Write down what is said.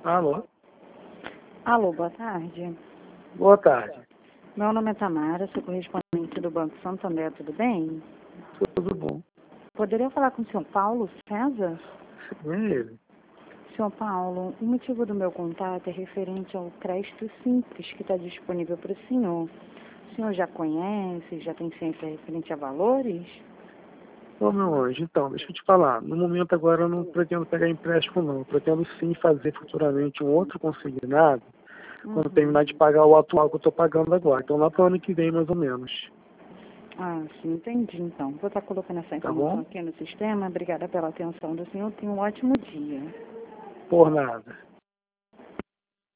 Alô? Alô, boa tarde. Boa tarde. Meu nome é Tamara, sou correspondente do Banco Santander, tudo bem? Tudo bom? Poderia falar com o senhor Paulo César? Sim, é ele. Senhor Paulo, o motivo do meu contato é referente ao crédito simples que está disponível para o senhor. O senhor já conhece, já tem ciência referente a valores? Ô, meu anjo, então, deixa eu te falar. No momento agora eu não pretendo pegar empréstimo, não. Eu pretendo sim fazer futuramente um outro consignado quando terminar de pagar o atual que eu estou pagando agora. Então lá para o ano que vem, mais ou menos. Ah, sim, entendi então. Vou estar colocando essa Tá informação bom? aqui no sistema. Obrigada pela atenção do senhor. Tenha um ótimo dia. Por nada.